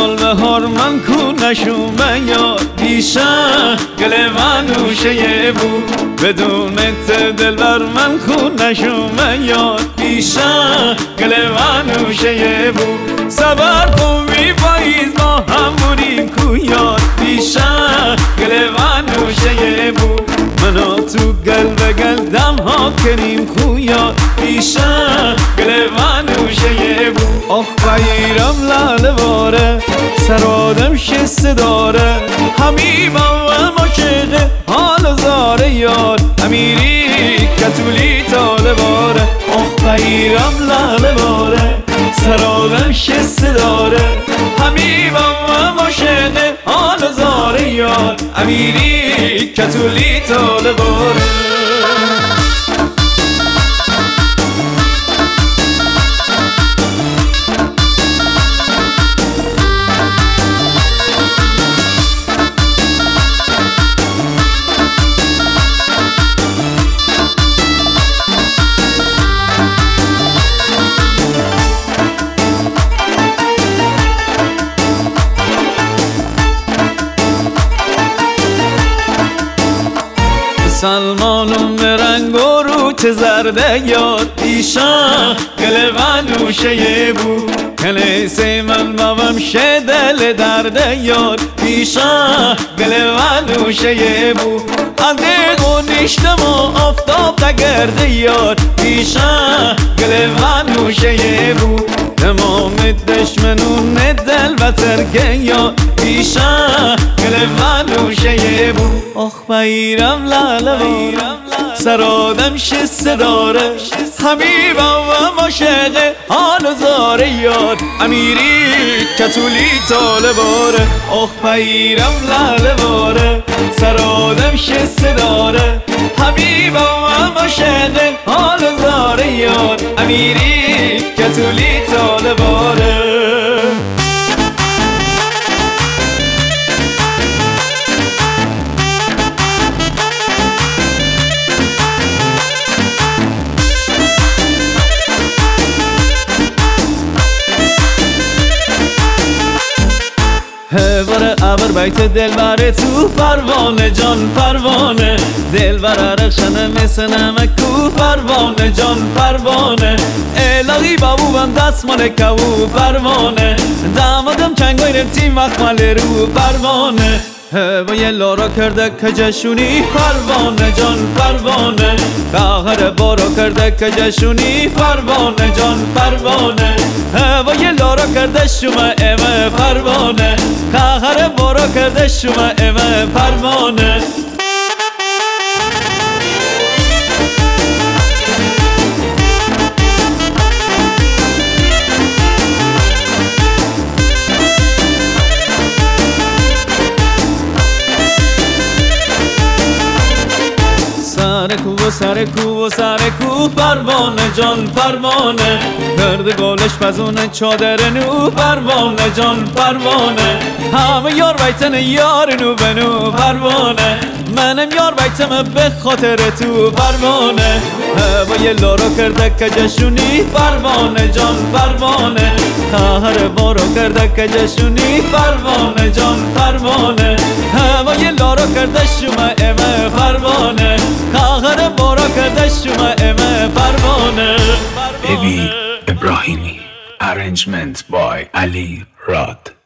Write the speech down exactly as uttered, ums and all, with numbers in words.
گل بهار من کونشون یا دیشب گل منوشه بود بدون دل بر من خونشون یا دیشب گل منوشه بود صبر کن بی پاییز ما هم بودیم کویار دیشب گل منوشه بود منو تو گل به گل دم ها کنیم خویا دیشب گل منوشه بود آخ بگیرم لاله باره سر آدم شسته داره حمیمم و مشقه حال زاره یار امیری کتولی تاله باره آخ بگیرم لاله باره سر آدم شسته داره حمیمم و مشقه حال زاره یار امیری کتولی تاله باره سلمانم به رنگ و رو چه زرده یاد دیشب گل منوشه بود کلیسه من بابم شه دل درده یاد دیشب گل منوشه بود اندیق و نیشتم و آفتاب تگرده یاد دیشب گل منوشه بود تمام دشمنون دل و ترکه یاد دیشب گل منوشه بود آخ بگیرم لاله بارم سر آدم شسته داره حمیمم و مشقه حال زاره یاد امیری کتولی تاله باره آخ بگیرم لاله باره سر آدم شسته داره حمیمم و مشقه حال زاره یاد امیری کتولی تاله باره هوار ابر بیت دلبر تو پروانه جان پروانه دلبر رخشنه مثل نمک کو پروانه جان پروانه الهی بابوبم دست مال کو پروانه دامادم چنگای رفتی مخمل رو پروانه هوای لارا کرده که جشونی پروانه جان پروانه قهر بارا کرده که جشونی پروانه جان پروانه هوای لارا کرده شما امه پروانه قهر بارا کرده شما امه پروانه سر کو و سر کو و سر کو پروانه جان پروانه گرد گالش پزونه چادر نو پروانه جان پروانه همه یار بیتن یار نو بنو پروانه منم یار بیتم به خاطر تو پروانه هوای لارا کرده که جشونی پروانه جان پروانه قهر بارا کرده که جشونی پروانه جان پروانه هوای لارا کرده شما امه پروانه قهر بارا کرده شما امه پروانه Baby Ibrahimi. Arrangement by Ali Rad.